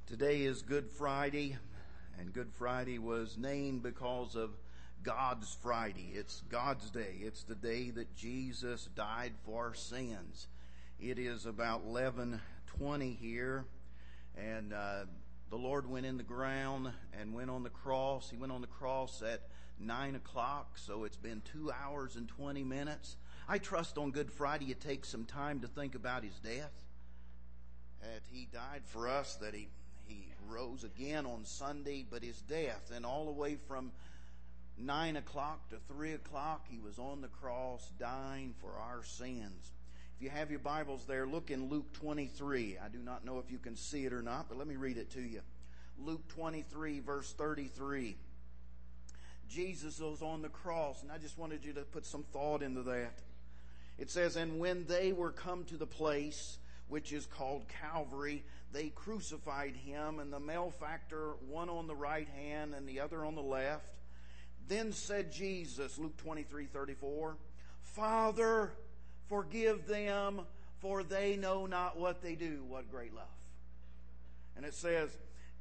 Today is Good Friday, and Good Friday was named because of God's Friday. It's God's day. It's the day that Jesus died for our sins. It is about 11:20 here, and the Lord went in the ground and went on the cross. He went on the cross at 9 o'clock, so it's been 2 hours and 20 minutes. I trust on Good Friday you take some time to think about His death, that He died for us, that He rose again on Sunday, but His death, and all the way from 9 o'clock to 3 o'clock, He was on the cross dying for our sins. If you have your Bibles there, look in Luke 23. I do not know if you can see it or not, but let me read it to you. Luke 23, verse 33. Jesus was on the cross, and I just wanted you to put some thought into that. It says, "And when they were come to the place which is called Calvary, they crucified Him, and the malefactor, one on the right hand and the other on the left. Then said Jesus," Luke 23:34, "Father, forgive them, for they know not what they do." What great love. And it says,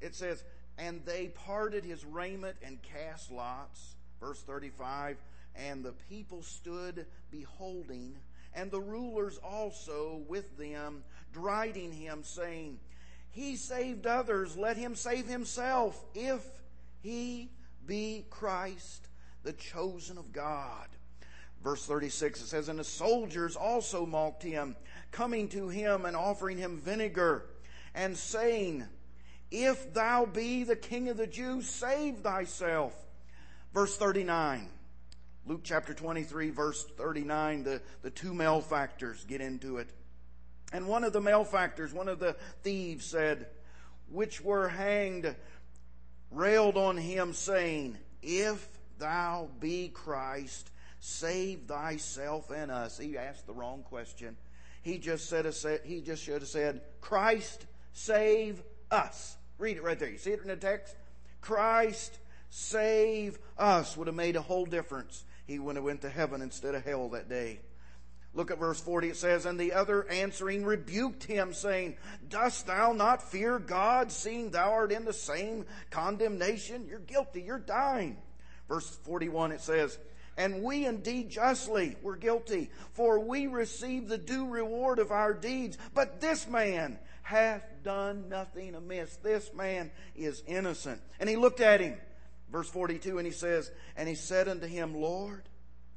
"And they parted His raiment and cast lots." Verse 35, "And the people stood beholding, and the rulers also with them, deriding Him, saying, He saved others, let Him save Himself, if He be Christ, the chosen of God." Verse 36, it says, "And the soldiers also mocked Him, coming to Him and offering Him vinegar, and saying, If thou be the King of the Jews, save thyself." Verse 39, Luke chapter 23, verse 39, the two malefactors get into it. "And one of the malefactors, one of the thieves said, which were hanged, railed on Him, saying, If thou be Christ, save thyself and us." He asked the wrong question. He just should have said, "Christ, save us." Read it right there. You see it in the text? "Christ, save us" would have made a whole difference. He would have went to heaven instead of hell that day. Look at verse 40. It says, "And the other answering rebuked Him, saying, Dost thou not fear God, seeing thou art in the same condemnation?" You're guilty. You're dying. Verse 41, it says, "And we indeed justly were guilty, for we receive the due reward of our deeds. But this man hath done nothing amiss." This man is innocent. "And He looked at him," verse 42, "and He says, And He said unto him, Lord,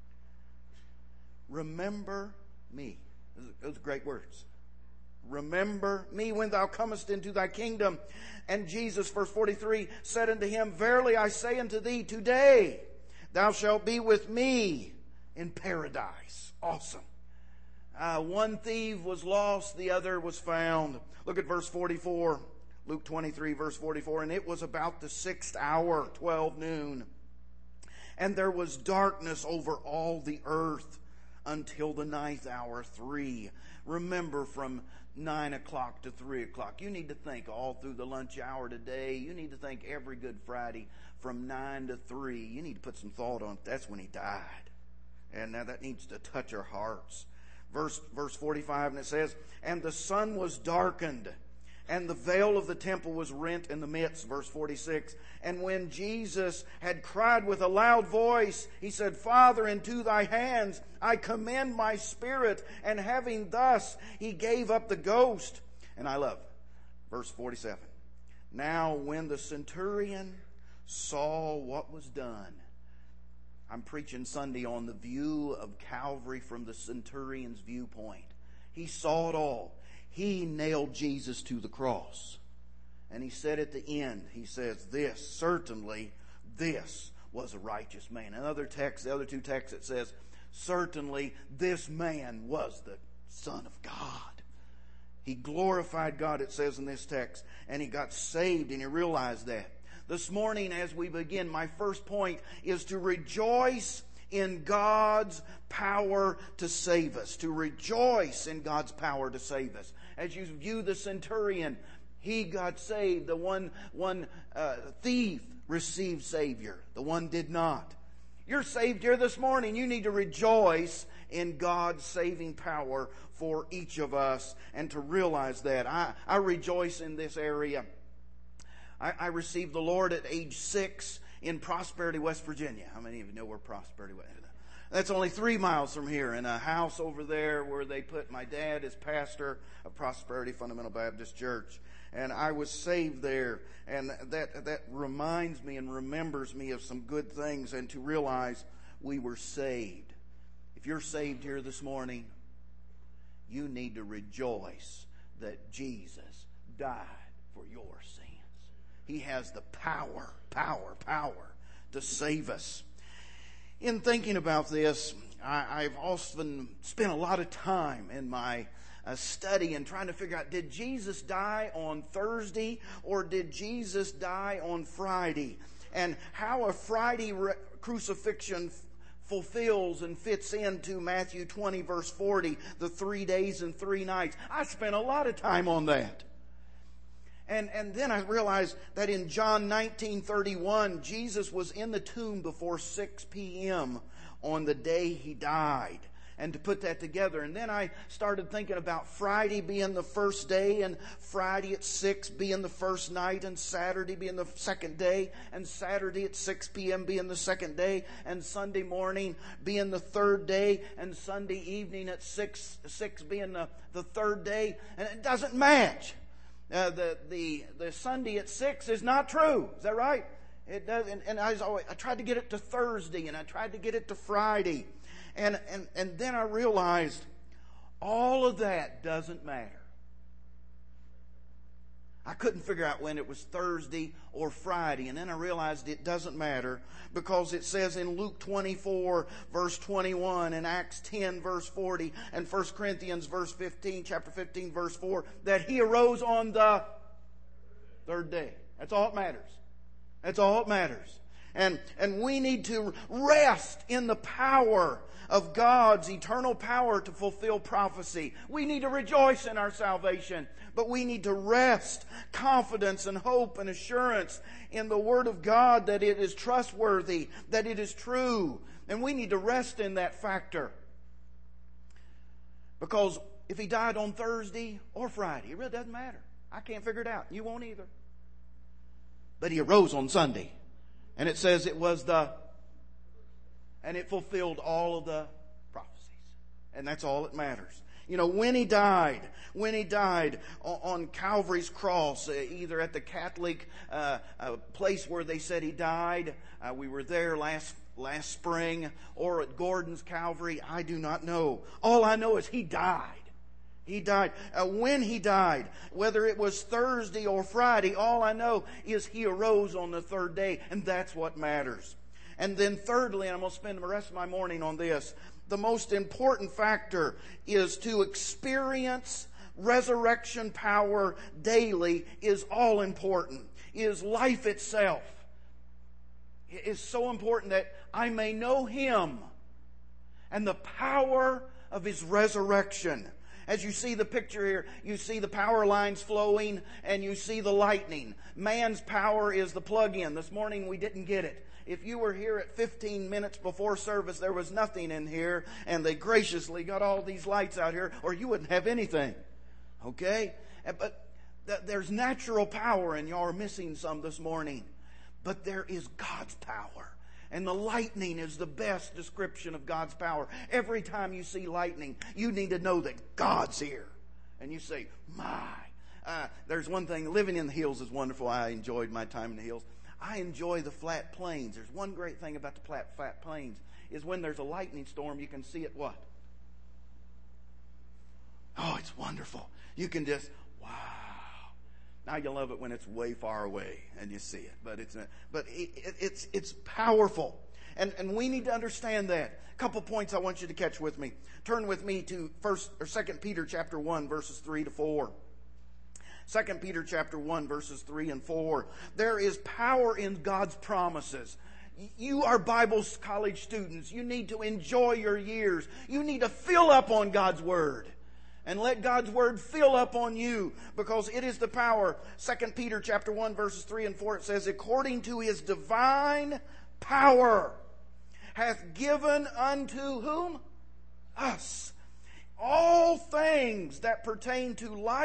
remember me." Those are great words. "Remember me when thou comest into thy kingdom." And Jesus, verse 43, said unto him, "Verily I say unto thee, today thou shalt be with me in paradise." Awesome. One thief was lost, the other was found. Look at verse 44. Luke 23, verse 44. "And it was about the 6th hour, 12 noon. And there was darkness over all the earth until the 9th hour, 3. Remember, from 9 o'clock to 3 o'clock. You need to think all through the lunch hour today. You need to think every Good Friday from 9 to 3. You need to put some thought on it. That's when He died. And now that needs to touch our hearts. Verse 45, and it says, "And the sun was darkened, and the veil of the temple was rent in the midst." Verse 46, "And when Jesus had cried with a loud voice, He said, Father, into thy hands I commend my spirit. And having thus, He gave up the ghost." And I love verse 47. "Now when the centurion saw what was done," I'm preaching Sunday on the view of Calvary from the centurion's viewpoint. He saw it all. He nailed Jesus to the cross. And he said at the end, he says, this was a righteous man. In other texts, the other two texts, it says, certainly this man was the Son of God. He glorified God, it says in this text, and he got saved, and he realized that. This morning, as we begin, my first point is to rejoice in God's power to save us. To rejoice in God's power to save us. As you view the centurion, he got saved. The one thief received Savior. The one did not. You're saved here this morning. You need to rejoice in God's saving power for each of us, and to realize that. I rejoice in this area. I received the Lord at age 6 in Prosperity, West Virginia. How many of you know where Prosperity, West Virginia? That's only 3 miles from here, in a house over there where they put my dad as pastor of Prosperity Fundamental Baptist Church. And I was saved there. And that reminds me and remembers me of some good things, and to realize we were saved. If you're saved here this morning, you need to rejoice that Jesus died for your sins. He has the power to save us. In thinking about this, I've often spent a lot of time in my study and trying to figure out, did Jesus die on Thursday or did Jesus die on Friday? And how a Friday crucifixion fulfills and fits into Matthew 20 verse 40, the 3 days and 3 nights. I spent a lot of time on that. And then I realized that in John 19:31, Jesus was in the tomb before 6 p.m. on the day He died. And to put that together. And then I started thinking about Friday being the first day, and Friday at 6 being the first night, and Saturday being the second day, and Saturday at 6 p.m. being the second day, and Sunday morning being the third day, and Sunday evening at 6 being the third day. And it doesn't match. The Sunday at 6 is not true. Is that right? It does. And I tried to get it to Thursday, and I tried to get it to Friday. And then I realized all of that doesn't matter. I couldn't figure out when it was Thursday or Friday. And then I realized it doesn't matter, because it says in Luke 24 verse 21 and Acts 10 verse 40 and 1 Corinthians chapter 15 verse 4 that He arose on the third day. That's all that matters. That's all that matters. And we need to rest in the power of God's eternal power to fulfill prophecy. We need to rejoice in our salvation, but we need to rest, confidence and hope and assurance in the Word of God, that it is trustworthy, that it is true. And we need to rest in that factor. Because if He died on Thursday or Friday, it really doesn't matter. I can't figure it out. You won't either. But He arose on Sunday. And it says it was and it fulfilled all of the prophecies. And that's all that matters. You know, when He died on Calvary's cross, either at the Catholic place where they said He died, we were there last spring, or at Gordon's Calvary, I do not know. All I know is He died. He died. When He died, whether it was Thursday or Friday, all I know is He arose on the third day, and that's what matters. And then thirdly, and I'm going to spend the rest of my morning on this, the most important factor is to experience resurrection power daily is all important, is life itself. It is so important that I may know Him and the power of His resurrection. As you see the picture here, you see the power lines flowing and you see the lightning. Man's power is the plug-in. This morning we didn't get it. If you were here at 15 minutes before service, there was nothing in here, and they graciously got all these lights out here, or you wouldn't have anything. Okay? But there's natural power, and y'all are missing some this morning. But there is God's power. And the lightning is the best description of God's power. Every time you see lightning, you need to know that God's here. And you say, there's one thing, living in the hills is wonderful. I enjoyed my time in the hills. I enjoy the flat plains. There's one great thing about the flat plains, is when there's a lightning storm, you can see it what? Oh, it's wonderful. You can just, wow. Now you love it when it's way far away and you see it, but it's powerful, and we need to understand that. A couple points I want you to catch with me. Turn with me to 2 Peter chapter 1 verses 3 to 4. 2 Peter chapter 1 verses 3 and 4. There is power in God's promises. You are Bible college students. You need to enjoy your years. You need to fill up on God's Word. And let God's Word fill up on you, because it is the power. 2 Peter chapter 1 verses 3 and 4, it says, according to His divine power hath given unto whom? Us. All things that pertain to life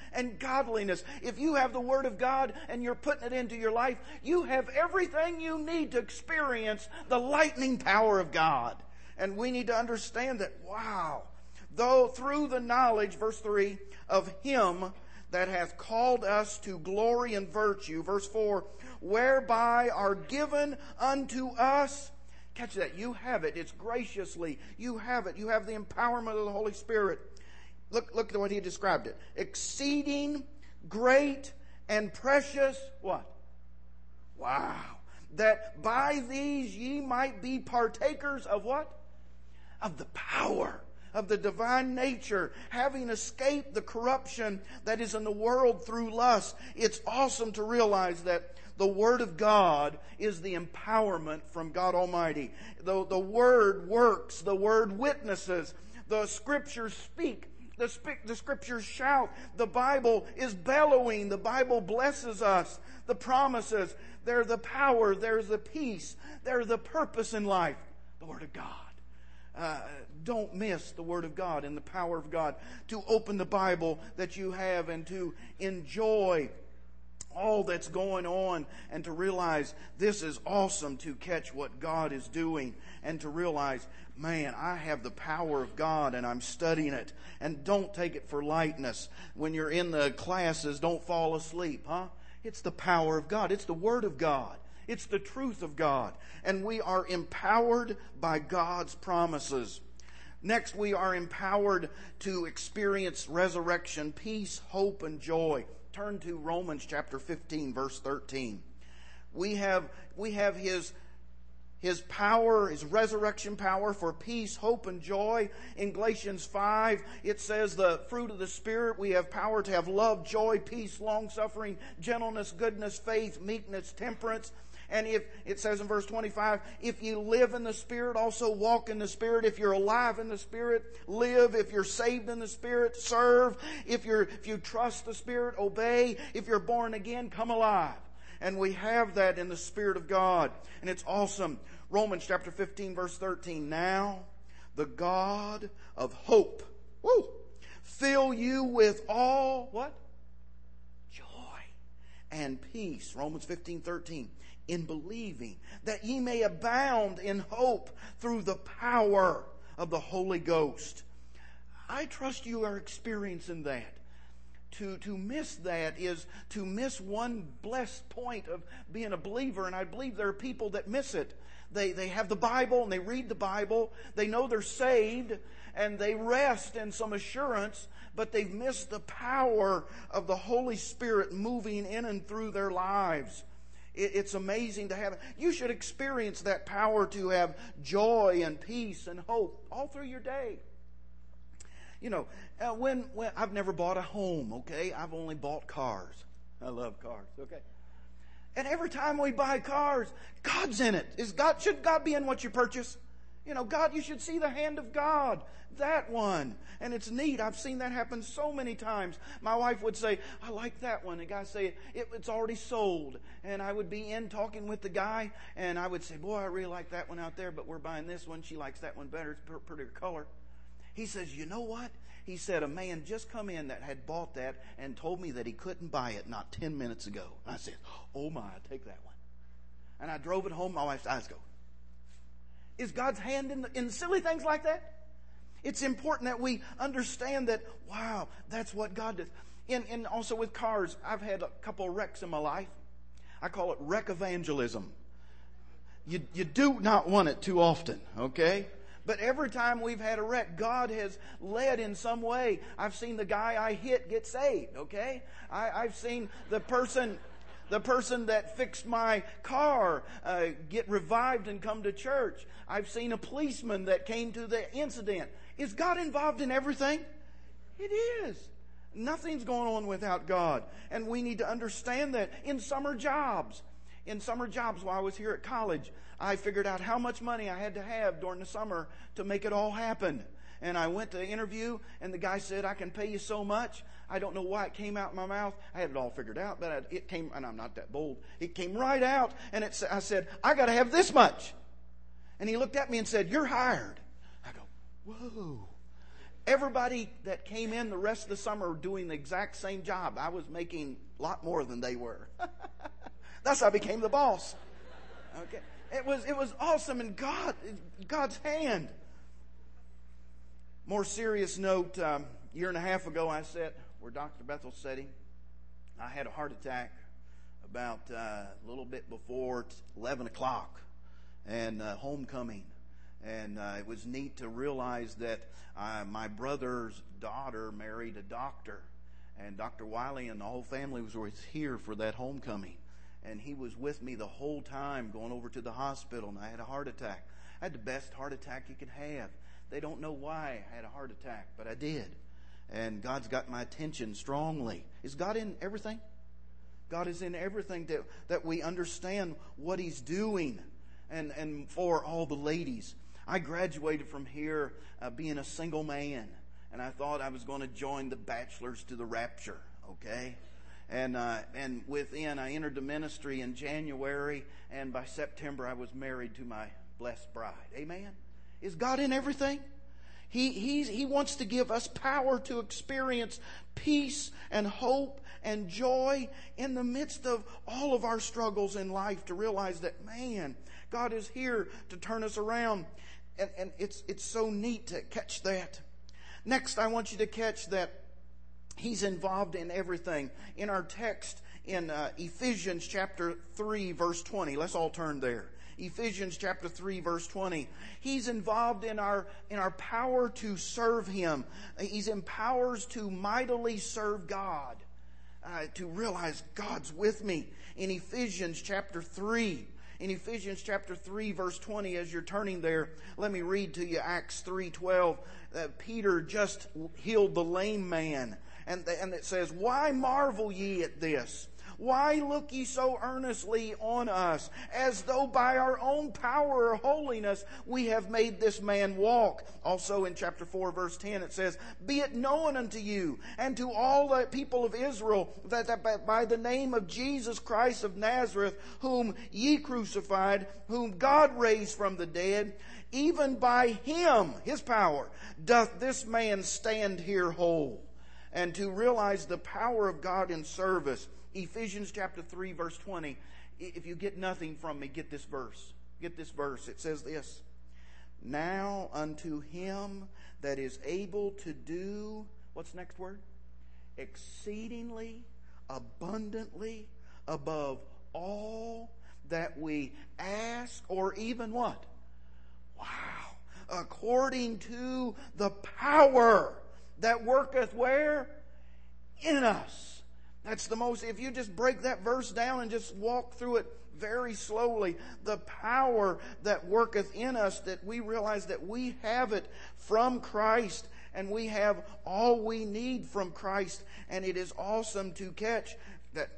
and godliness. If you have the Word of God and you're putting it into your life, you have everything you need to experience the lightning power of God. And we need to understand that, wow, though through the knowledge, verse 3, of Him that hath called us to glory and virtue, verse 4, whereby are given unto us, catch that, you have it, it's graciously, you have it, you have the empowerment of the Holy Spirit. Look at what he described it. Exceeding great and precious, what? Wow. That by these ye might be partakers of what? Of the power of the divine nature, having escaped the corruption that is in the world through lust. It's awesome to realize that the Word of God is the empowerment from God Almighty. The Word works. The Word witnesses. The Scriptures speak. The Scriptures shout. The Bible is bellowing. The Bible blesses us. The promises. They're the power. There's the peace. They're the purpose in life. The Word of God. Don't miss the Word of God and the power of God. To open the Bible that you have and to enjoy all that's going on and to realize this is awesome, to catch what God is doing and to realize, man, I have the power of God and I'm studying it. And don't take it for lightness. When you're in the classes, don't fall asleep, huh? It's the power of God. It's the Word of God. It's the truth of God. And we are empowered by God's promises. Next, we are empowered to experience resurrection, peace, hope, and joy. Turn to Romans chapter 15, verse 13. We have His power, His resurrection power for peace, hope, and joy. In Galatians 5, it says the fruit of the Spirit, we have power to have love, joy, peace, long-suffering, gentleness, goodness, faith, meekness, temperance. And if it says in verse 25, if you live in the Spirit, also walk in the Spirit. If you're alive in the Spirit, live. If you're saved in the Spirit, serve. If you trust the Spirit, obey. If you're born again, come alive. And we have that in the Spirit of God. And it's awesome. Romans chapter 15, verse 13. Now, the God of hope, fill you with all, what? Joy and peace. Romans 15, 13. In believing, that ye may abound in hope through the power of the Holy Ghost. I trust you are experiencing that. To miss that is to miss one blessed point of being a believer, and I believe there are people that miss it. They have the Bible and they read the Bible. They know they're saved and they rest in some assurance, but they've missed the power of the Holy Spirit moving in and through their lives. It's amazing to have it. You should experience that power to have joy and peace and hope all through your day. You know, when I've never bought a home, okay? I've only bought cars. I love cars, okay? And every time we buy cars, God's in it. Should God be in what you purchase? You know, God, you should see the hand of God. That one. And it's neat. I've seen that happen so many times. My wife would say, I like that one. The guy say, it's already sold. And I would be in talking with the guy, and I would say, boy, I really like that one out there, but we're buying this one. She likes that one better. It's a prettier color. He says, you know what? He said, a man just come in that had bought that and told me that he couldn't buy it not 10 minutes ago. And I said, oh my, I'll take that one. And I drove it home. My wife's eyes go. Is God's hand in silly things like that? It's important that we understand that, wow, that's what God does. And also with cars, I've had a couple of wrecks in my life. I call it wreck evangelism. You do not want it too often, okay? But every time we've had a wreck, God has led in some way. I've seen the guy I hit get saved, okay? I've seen the person that fixed my car get revived and come to church. I've seen a policeman that came to the incident. Is God involved in everything? It is. Nothing's going on without God. And we need to understand that in summer jobs. While I was here at college, I figured out how much money I had to have during the summer to make it all happen. And I went to the interview, and the guy said, I can pay you so much. I don't know why it came out of my mouth. I had it all figured out, but it came, and I'm not that bold. It came right out, and I said, I got to have this much. And he looked at me and said, you're hired. I go, whoa. everybody that came in the rest of the summer were doing the exact same job. I was making a lot more than they were. That's how I became the boss. Okay. It was awesome, and God's hand. More serious note, a year and a half ago I sat where Dr. Bethel's sitting. I had a heart attack about a little bit before 11 o'clock and homecoming. And it was neat to realize that my brother's daughter married a doctor. And Dr. Wiley and the whole family was here for that homecoming. And he was with me the whole time going over to the hospital, and I had a heart attack. I had the best heart attack you could have. They don't know why I had a heart attack, but I did. And God's got my attention strongly. Is God in everything? God is in everything that we understand what He's doing. And for all the ladies, I graduated from here being a single man. And I thought I was going to join the bachelors to the rapture, okay? And I entered the ministry in January, and by September I was married to my blessed bride. Amen? Is God in everything? He wants to give us power to experience peace and hope and joy in the midst of all of our struggles in life, to realize that, man, God is here to turn us around. And it's so neat to catch that. Next, I want you to catch that He's involved in everything. In our text in Ephesians chapter 3, verse 20. Let's all turn there. Ephesians chapter 3, verse 20. He's involved in our power to serve Him. He's empowers to mightily serve God. To realize God's with me. In Ephesians chapter 3. In Ephesians chapter 3, verse 20, as you're turning there, let me read to you Acts 3:12. Peter just healed the lame man. And it says, "Why marvel ye at this? Why look ye so earnestly on us, as though by our own power or holiness we have made this man walk?" Also in chapter 4, verse 10, it says, "Be it known unto you and to all the people of Israel that by the name of Jesus Christ of Nazareth, whom ye crucified, whom God raised from the dead, even by Him," His power, "doth this man stand here whole." And to realize the power of God in service, Ephesians chapter 3, verse 20. If you get nothing from me, get this verse. Get this verse. It says this: "Now unto Him that is able to do," what's the next word? "Exceedingly, abundantly, above all that we ask," or even what? Wow. "According to the power that worketh" where? In us. That's the most, if you just break that verse down and just walk through it very slowly, the power that worketh in us, that we realize that we have it from Christ, and we have all we need from Christ. And it is awesome to catch that,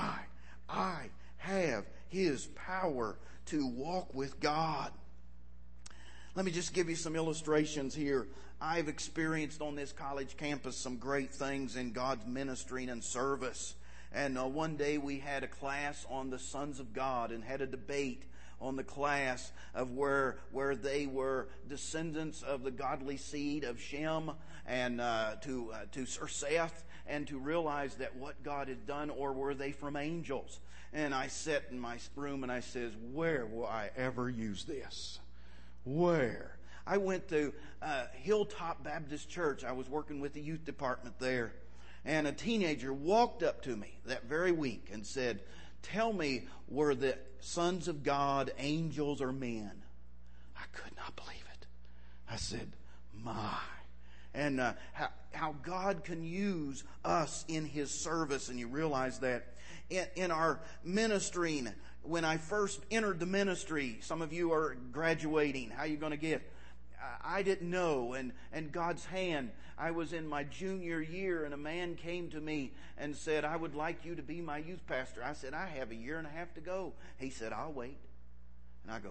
I have His power to walk with God. Let me just give you some illustrations here. I've experienced on this college campus some great things in God's ministry and service. And one day we had a class on the sons of God and had a debate on the class of where they were descendants of the godly seed of Shem and to Seth, and to realize that what God had done, or were they from angels? And I sat in my room and I says, where will I ever use this? Where? I went to Hilltop Baptist Church. I was working with the youth department there. And a teenager walked up to me that very week and said, "Tell me, were the sons of God angels or men?" I could not believe it. I said, my. And how God can use us in His service. And you realize that in our ministering, when I first entered the ministry, some of you are graduating. How are you going to get? I didn't know, and God's hand. I was in my junior year, and a man came to me and said, "I would like you to be my youth pastor." I said, "I have a year and a half to go." He said, "I'll wait." And I go,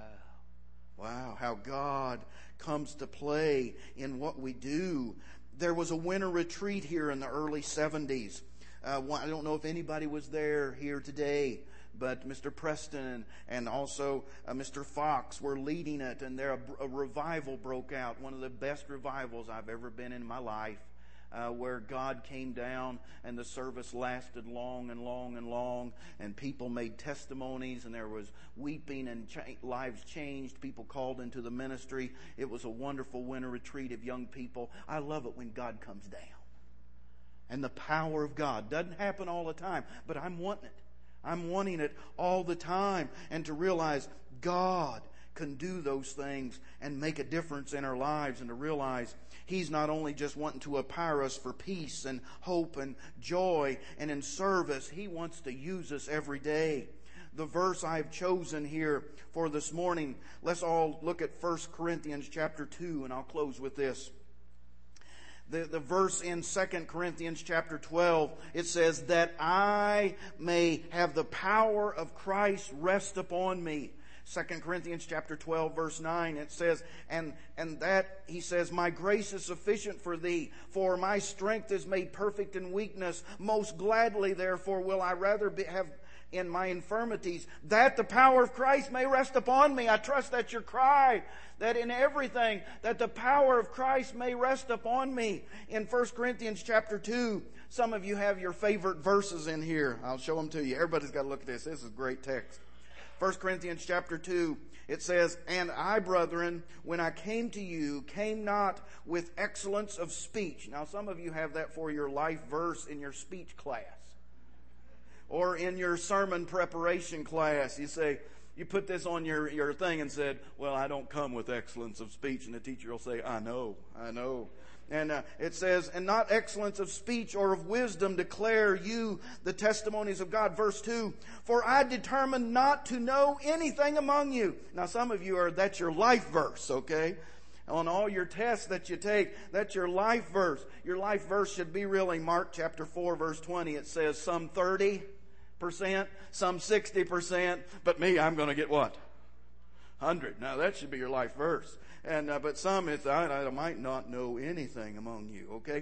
wow, how God comes to play in what we do. There was a winter retreat here in the early 70s. I don't know if anybody was here today, but Mr. Preston and also Mr. Fox were leading it, and there a revival broke out, one of the best revivals I've ever been in my life, where God came down and the service lasted long and long and long, and people made testimonies, and there was weeping and lives changed. People called into the ministry. It was a wonderful winter retreat of young people. I love it when God comes down. And the power of God doesn't happen all the time, but I'm wanting it. I'm wanting it all the time, and to realize God can do those things and make a difference in our lives, and to realize He's not only just wanting to empower us for peace and hope and joy and in service. He wants to use us every day. The verse I've chosen here for this morning, let's all look at 1 Corinthians chapter 2, and I'll close with this. The verse in 2 Corinthians chapter 12, it says, that I may have the power of Christ rest upon me. 2 Corinthians chapter 12 verse 9, it says, and that he says, my grace is sufficient for thee, for my strength is made perfect in weakness. Most gladly therefore will I rather have in my infirmities, that the power of Christ may rest upon me. I trust that's your cry, that in everything, that the power of Christ may rest upon me. In 1 Corinthians chapter 2, some of you have your favorite verses in here. I'll show them to you. Everybody's got to look at this. This is a great text. 1 Corinthians chapter 2, it says, and I, brethren, when I came to you, came not with excellence of speech. Now, some of you have that for your life verse in your speech class, or in your sermon preparation class. You say, you put this on your thing and said, well, I don't come with excellence of speech. And the teacher will say, I know. And it says, and not excellence of speech or of wisdom declare you the testimonies of God. Verse 2, for I determined not to know anything among you. Now some of you that's your life verse, okay? On all your tests that you take, that's your life verse. Your life verse should be really Mark chapter 4 verse 20. It says some 30%, some 60%, but me, I'm going to get what? 100. Now that should be your life verse. And but some, it's I might not know anything among you. Okay,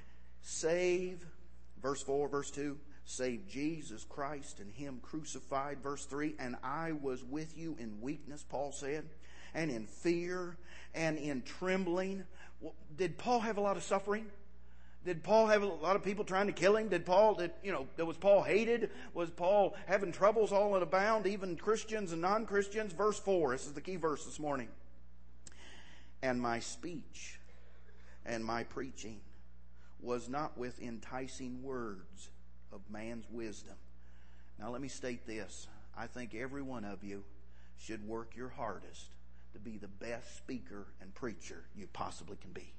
save, verse 4, verse 2. Save Jesus Christ and Him crucified. Verse 3. And I was with you in weakness, Paul said, and in fear and in trembling. Well, did Paul have a lot of suffering? Did Paul have a lot of people trying to kill him? Was Paul hated? Was Paul having troubles all abound, even Christians and non-Christians? Verse 4, this is the key verse this morning. And my speech and my preaching was not with enticing words of man's wisdom. Now let me state this. I think every one of you should work your hardest to be the best speaker and preacher you possibly can be.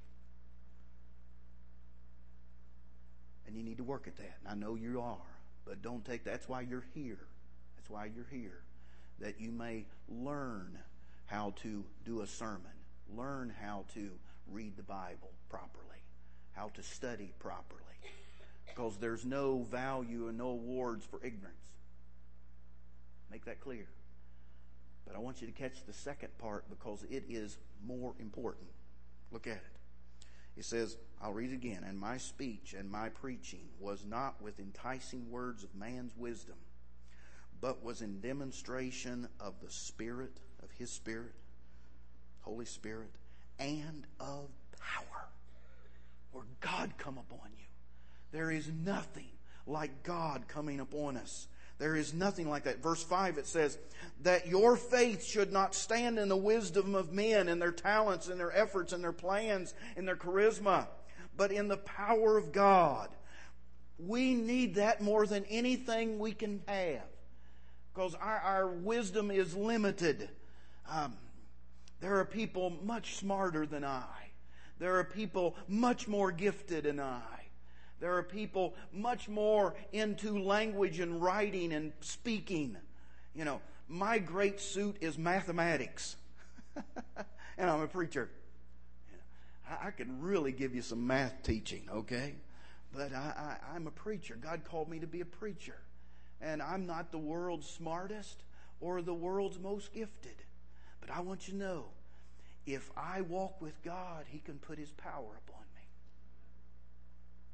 And you need to work at that. And I know you are. But don't take that. That's why you're here. That's why you're here. That you may learn how to do a sermon. Learn how to read the Bible properly. How to study properly. Because there's no value and no awards for ignorance. Make that clear. But I want you to catch the second part because it is more important. Look at it. It says, I'll read it again. And my speech and my preaching was not with enticing words of man's wisdom, but was in demonstration of the Spirit, of His Spirit, Holy Spirit, and of power. Where God come upon you. There is nothing like God coming upon us. There is nothing like that. Verse 5, it says, that your faith should not stand in the wisdom of men and their talents and their efforts and their plans and their charisma, but in the power of God. We need that more than anything we can have. Because our wisdom is limited. There are people much smarter than I. There are people much more gifted than I. There are people much more into language and writing and speaking. You know, my great suit is mathematics. And I'm a preacher. I can really give you some math teaching, okay? But I'm a preacher. God called me to be a preacher. And I'm not the world's smartest or the world's most gifted. But I want you to know, if I walk with God, He can put His power upon me.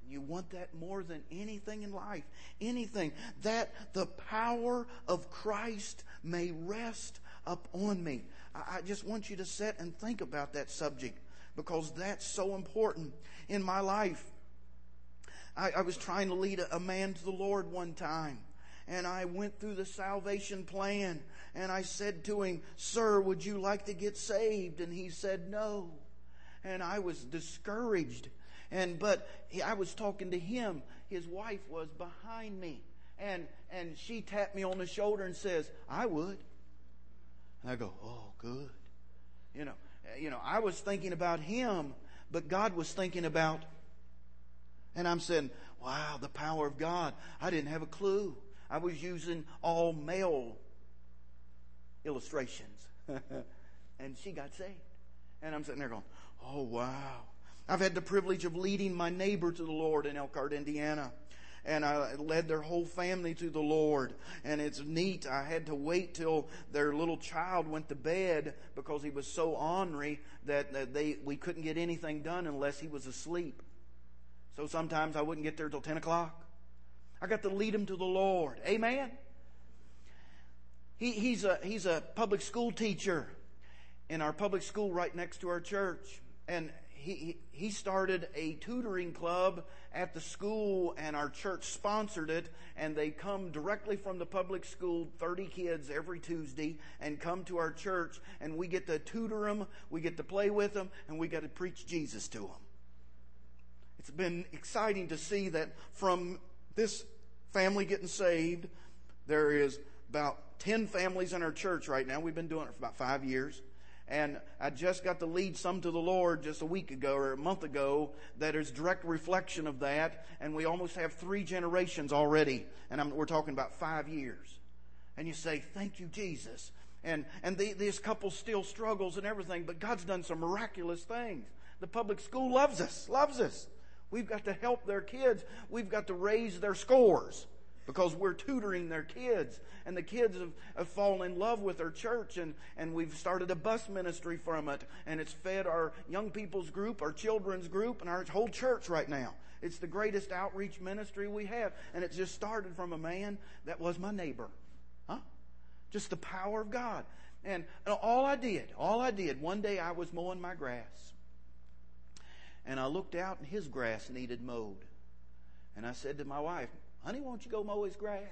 You want that more than anything in life. Anything. That the power of Christ may rest upon me. I just want you to sit and think about that subject, because that's so important in my life. I was trying to lead a man to the Lord one time. And I went through the salvation plan. And I said to him, "Sir, would you like to get saved?" And he said, "No." And I was discouraged. But I was talking to him. His wife was behind me. And she tapped me on the shoulder and says, "I would." And I go, "Oh, good." You know, I was thinking about him, but God was thinking about. And I'm saying, wow, the power of God. I didn't have a clue. I was using all male illustrations. And she got saved. And I'm sitting there going, oh, wow. I've had the privilege of leading my neighbor to the Lord in Elkhart, Indiana. And I led their whole family to the Lord. And it's neat. I had to wait till their little child went to bed because he was so ornery that we couldn't get anything done unless he was asleep. So sometimes I wouldn't get there till 10 o'clock. I got to lead him to the Lord. Amen? He's a public school teacher in our public school right next to our church. And he started a tutoring club at the school, and our church sponsored it. And they come directly from the public school, 30 kids every Tuesday, and come to our church. And we get to tutor them, we get to play with them, and we get to preach Jesus to them. It's been exciting to see that from this family getting saved, there is about 10 families in our church right now. We've been doing it for about 5 years. And I just got to lead some to the Lord just a week ago or a month ago that is direct reflection of that. And we almost have 3 generations already. And we're talking about 5 years. And you say, thank you, Jesus. And this couple still struggles and everything, but God's done some miraculous things. The public school loves us. We've got to help their kids. We've got to raise their scores because we're tutoring their kids. And the kids have fallen in love with our church. And we've started a bus ministry from it. And it's fed our young people's group, our children's group, and our whole church right now. It's the greatest outreach ministry we have. And it just started from a man that was my neighbor. Just the power of God. And all I did, one day I was mowing my grass. And I looked out and his grass needed mowed. And I said to my wife, honey, won't you go mow his grass?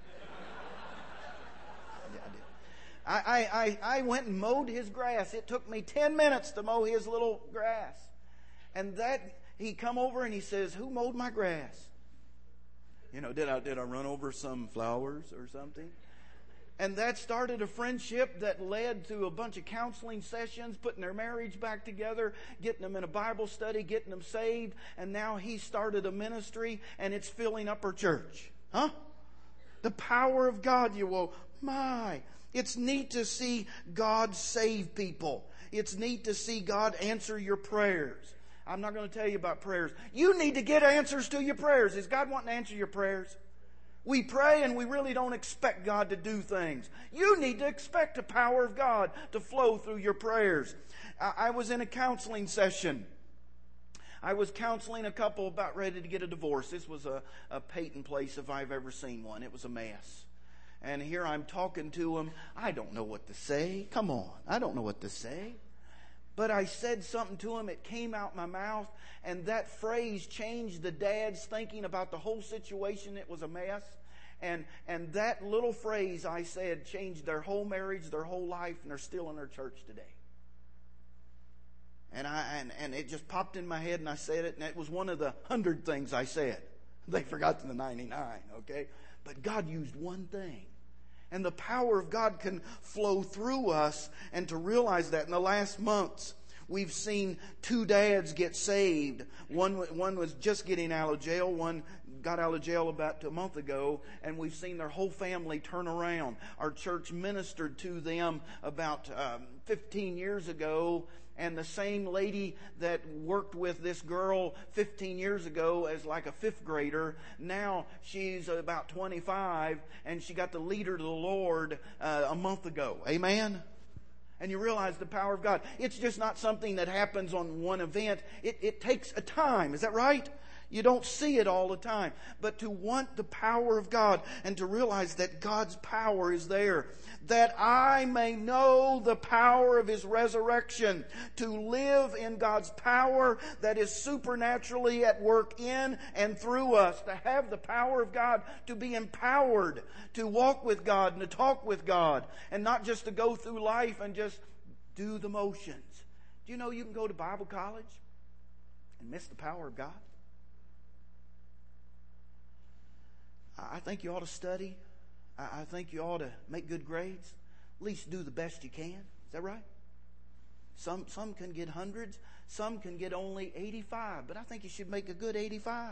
I did. I went and mowed his grass. It took me 10 minutes to mow his little grass. And he come over and he says, who mowed my grass? Did I run over some flowers or something? And that started a friendship that led to a bunch of counseling sessions, putting their marriage back together, getting them in a Bible study, getting them saved. And now he started a ministry, and it's filling up our church. The power of God, It's neat to see God save people. It's neat to see God answer your prayers. I'm not going to tell you about prayers. You need to get answers to your prayers. Is God wanting to answer your prayers? We pray and we really don't expect God to do things. You need to expect the power of God to flow through your prayers. I was in a counseling session. I was counseling a couple about ready to get a divorce. This was a Peyton place if I've ever seen one. It was a mess. And here I'm talking to them. I don't know what to say. Come on. I don't know what to say. But I said something to him. It came out my mouth. And that phrase changed the dad's thinking about the whole situation. It was a mess. And that little phrase I said changed their whole marriage, their whole life, and they're still in our church today. And it just popped in my head, and I said it, and it was one of the 100 things I said. They forgot the 99, okay? But God used one thing. And the power of God can flow through us, and to realize that in the last months, we've seen 2 dads get saved. One was just getting out of jail. One got out of jail about a month ago, and we've seen their whole family turn around. Our church ministered to them about 15 years ago, and the same lady that worked with this girl 15 years ago as like a 5th grader, now she's about 25, and she got to lead her to the Lord a month ago. Amen? And you realize the power of God. It's just not something that happens on one event. It takes a time. Is that right? You don't see it all the time. But to want the power of God and to realize that God's power is there. That I may know the power of His resurrection. To live in God's power that is supernaturally at work in and through us. To have the power of God. To be empowered. To walk with God and to talk with God. And not just to go through life and just do the motions. Do you know you can go to Bible college and miss the power of God? I think you ought to study. I think you ought to make good grades. At least do the best you can. Is that right? Some can get hundreds. Some can get only 85. But I think you should make a good 85.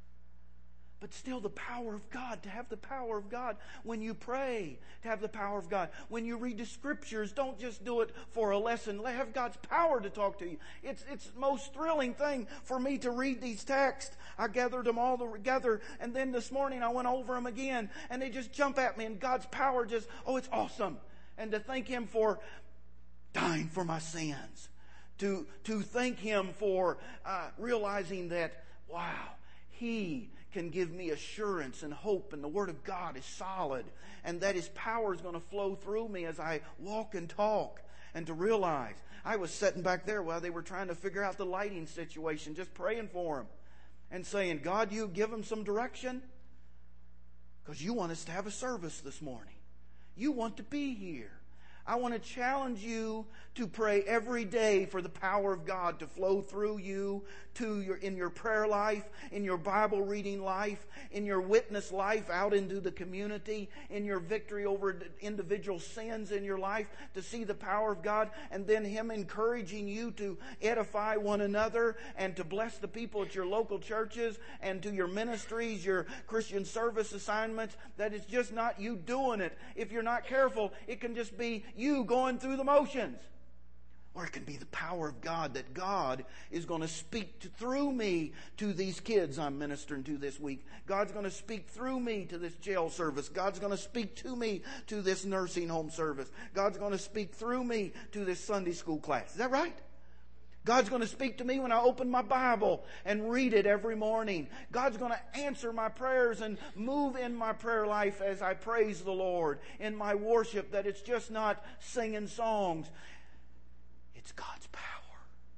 But still the power of God, to have the power of God when you pray, to have the power of God. When you read the Scriptures, don't just do it for a lesson. Have God's power to talk to you. It's the most thrilling thing for me to read these texts. I gathered them all together, and then this morning I went over them again, and they just jump at me, and God's power just, it's awesome. And to thank Him for dying for my sins. To thank Him for realizing that, wow, He can give me assurance and hope, and the Word of God is solid, and that His power is going to flow through me as I walk and talk. And to realize, I was sitting back there while they were trying to figure out the lighting situation, just praying for them and saying, God, you give them some direction, because you want us to have a service this morning. You want to be here. I want to challenge you to pray every day for the power of God to flow through you in your prayer life, in your Bible reading life, in your witness life out into the community, in your victory over individual sins in your life, to see the power of God, and then Him encouraging you to edify one another and to bless the people at your local churches and to your ministries, your Christian service assignments, that it's just not you doing it. If you're not careful, it can just be you going through the motions. Or it can be the power of God, that God is going to speak through me to these kids I'm ministering to this week. God's going to speak through me to this jail service. God's going to speak to me to this nursing home service. God's going to speak through me to this Sunday school class. Is that right? God's going to speak to me when I open my Bible and read it every morning. God's going to answer my prayers and move in my prayer life as I praise the Lord in my worship, that it's just not singing songs. It's God's power.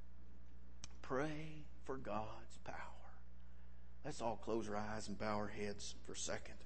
Pray for God's power. Let's all close our eyes and bow our heads for a second.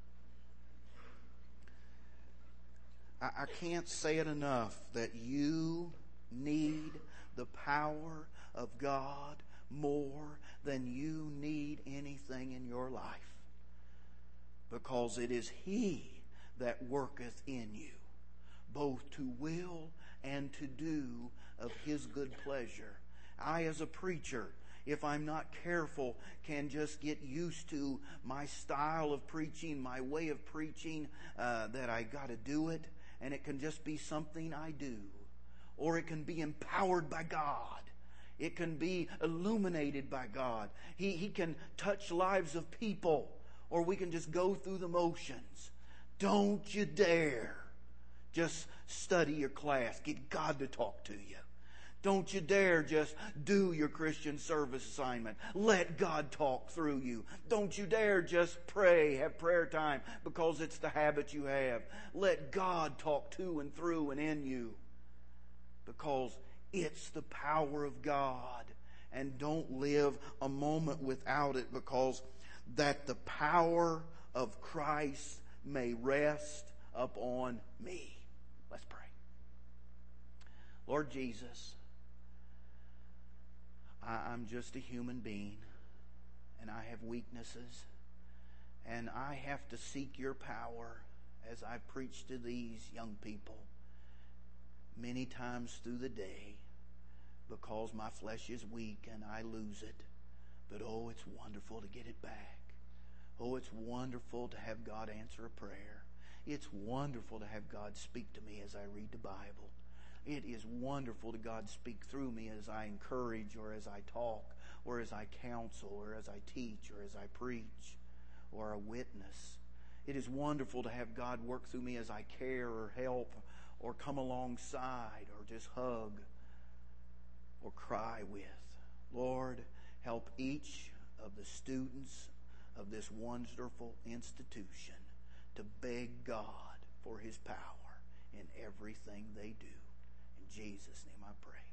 I can't say it enough that you need the power of God more than you need anything in your life. Because it is He that worketh in you, both to will and to do of His good pleasure. I, as a preacher, if I'm not careful, can just get used to my style of preaching, my way of preaching, that I got to do it, and it can just be something I do. Or it can be empowered by God. It can be illuminated by God. He can touch lives of people, or we can just go through the motions. Don't you dare just study your class. Get God to talk to you. Don't you dare just do your Christian service assignment. Let God talk through you. Don't you dare just pray, have prayer time because it's the habit you have. Let God talk to and through and in you, because it's the power of God. And don't live a moment without it, because that the power of Christ may rest upon me. Let's pray. Lord Jesus, I'm just a human being, and I have weaknesses, and I have to seek your power as I preach to these young people many times through the day, because my flesh is weak and I lose it. But oh, it's wonderful to get it back. Oh, it's wonderful to have God answer a prayer. It's wonderful to have God speak to me as I read the Bible. It is wonderful to God speak through me as I encourage, or as I talk, or as I counsel, or as I teach, or as I preach, or a witness. It is wonderful to have God work through me as I care or help or come alongside or just hug or cry with. Lord, help each of the students of this wonderful institution to beg God for His power in everything they do. In Jesus' name I pray.